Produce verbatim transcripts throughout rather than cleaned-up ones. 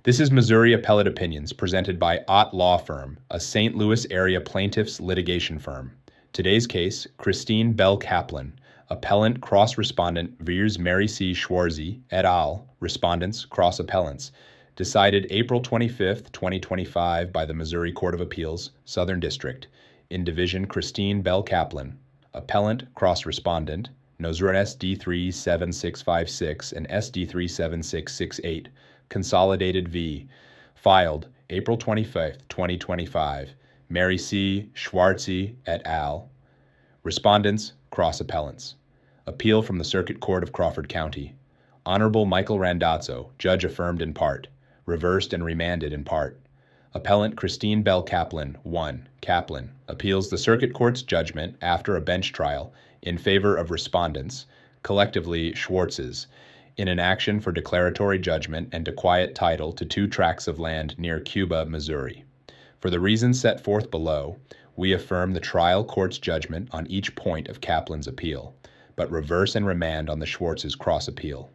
This is Missouri Appellate Opinions presented by Ott Law Firm, a Saint Louis area plaintiffs litigation firm. Today's case, Christine Bell Kaplan, appellant cross-respondent Vers Mary C. Schwarze et al., respondents cross-appellants, decided April twenty-fifth, twenty twenty-five by the Missouri Court of Appeals, Southern District, in Division Christine Bell Kaplan, appellant cross-respondent, Nosra S D three seven six five six and S D three seven six six eight, Consolidated v. Filed April twenty-fifth, twenty twenty-five, Mary C. Schwarze et al. Respondents, cross-appellants. Appeal from the Circuit Court of Crawford County. Honorable Michael Randazzo, judge affirmed in part, reversed and remanded in part. Appellant Christine Bell Kaplan, one, Kaplan, appeals the Circuit Court's judgment after a bench trial in favor of respondents, collectively Schwarzes, in an action for declaratory judgment and to quiet title to two tracts of land near Cuba, Missouri. For the reasons set forth below, we affirm the trial court's judgment on each point of Kaplan's appeal, but reverse and remand on the Schwarzes' cross-appeal.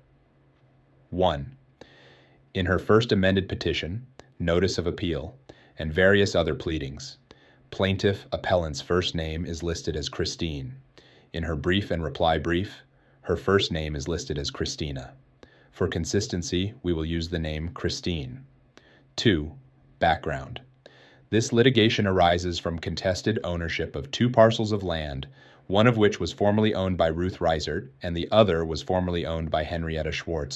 one. In her first amended petition, notice of appeal, and various other pleadings, plaintiff appellant's first name is listed as Christine. In her brief and reply brief, her first name is listed as Christina. For consistency, we will use the name Christine. two. Background. This litigation arises from contested ownership of two parcels of land, one of which was formerly owned by Ruth Reisert and the other was formerly owned by Henrietta Schwarze.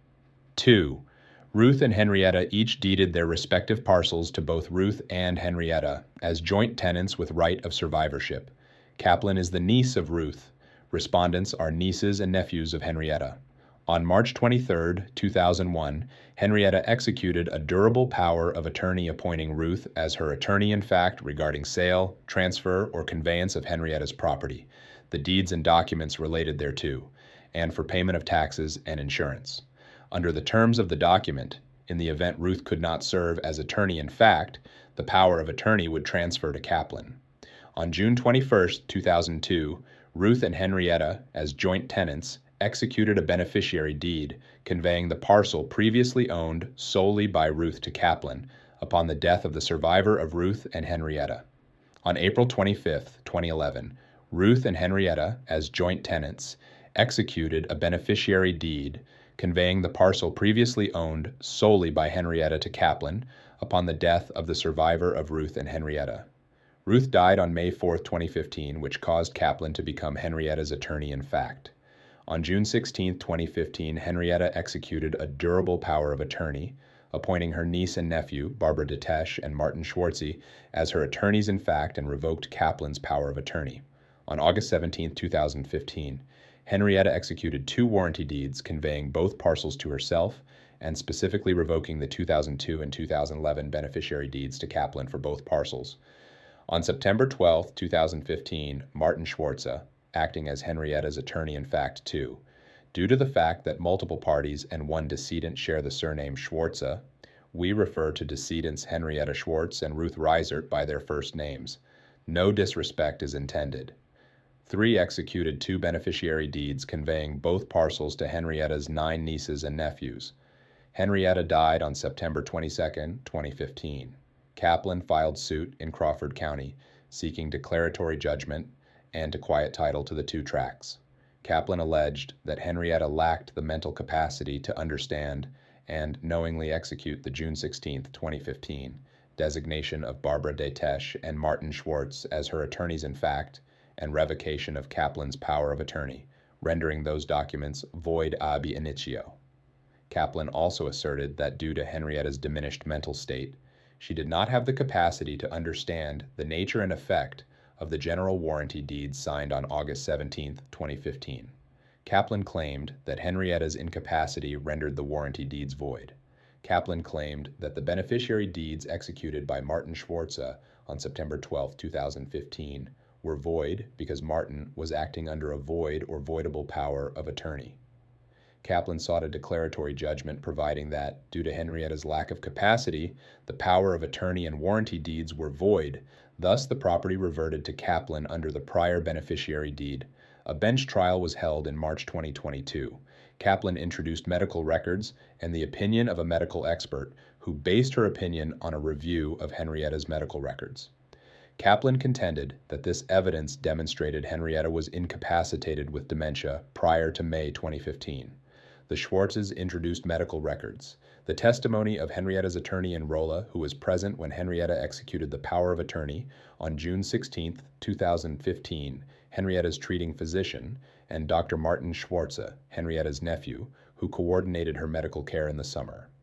two. Ruth and Henrietta each deeded their respective parcels to both Ruth and Henrietta as joint tenants with right of survivorship. Kaplan is the niece of Ruth. Respondents are nieces and nephews of Henrietta. On March twenty-third, two thousand one, Henrietta executed a durable power of attorney appointing Ruth as her attorney-in-fact regarding sale, transfer, or conveyance of Henrietta's property, the deeds and documents related thereto, and for payment of taxes and insurance. Under the terms of the document, in the event Ruth could not serve as attorney-in-fact, the power of attorney would transfer to Kaplan. On June twenty-first, two thousand two, Ruth and Henrietta, as joint tenants, executed a beneficiary deed conveying the parcel previously owned solely by Ruth to Kaplan upon the death of the survivor of Ruth and Henrietta. On April twenty-fifth, twenty eleven, Ruth and Henrietta, as joint tenants, executed a beneficiary deed conveying the parcel previously owned solely by Henrietta to Kaplan upon the death of the survivor of Ruth and Henrietta. Ruth died on May fourth, twenty fifteen, which caused Kaplan to become Henrietta's attorney-in-fact. On June sixteenth, twenty fifteen, Henrietta executed a durable power of attorney, appointing her niece and nephew, Barbara Detesh and Martin Schwarze, as her attorneys-in-fact and revoked Kaplan's power of attorney. On August seventeenth, two thousand fifteen, Henrietta executed two warranty deeds conveying both parcels to herself and specifically revoking the two thousand two and two thousand eleven beneficiary deeds to Kaplan for both parcels. On September twelfth, two thousand fifteen, Martin Schwarze, acting as Henrietta's attorney-in-fact too, due to the fact that multiple parties and one decedent share the surname Schwarze, we refer to decedents Henrietta Schwartz and Ruth Reisert by their first names. No disrespect is intended. Three executed two beneficiary deeds conveying both parcels to Henrietta's nine nieces and nephews. Henrietta died on September twenty-second, twenty fifteen. Kaplan filed suit in Crawford County, seeking declaratory judgment and to quiet title to the two tracts. Kaplan alleged that Henrietta lacked the mental capacity to understand and knowingly execute the June sixteenth, twenty fifteen, designation of Barbara Detesh and Martin Schwartz as her attorneys-in-fact and revocation of Kaplan's power of attorney, rendering those documents void ab initio. Kaplan also asserted that due to Henrietta's diminished mental state, she did not have the capacity to understand the nature and effect of the general warranty deeds signed on August seventeenth, twenty fifteen. Kaplan claimed that Henrietta's incapacity rendered the warranty deeds void. Kaplan claimed that the beneficiary deeds executed by Martin Schwarze on September twelfth, two thousand fifteen were void because Martin was acting under a void or voidable power of attorney. Kaplan sought a declaratory judgment providing that, due to Henrietta's lack of capacity, the power of attorney and warranty deeds were void, thus the property reverted to Kaplan under the prior beneficiary deed. A bench trial was held in March twenty twenty-two. Kaplan introduced medical records and the opinion of a medical expert who based her opinion on a review of Henrietta's medical records. Kaplan contended that this evidence demonstrated Henrietta was incapacitated with dementia prior to May twenty fifteen. The Schwartzes introduced medical records. The testimony of Henrietta's attorney Enrola, who was present when Henrietta executed the power of attorney on June sixteenth, two thousand fifteen, Henrietta's treating physician, and Doctor Martin Schwarze, Henrietta's nephew, who coordinated her medical care in the summer.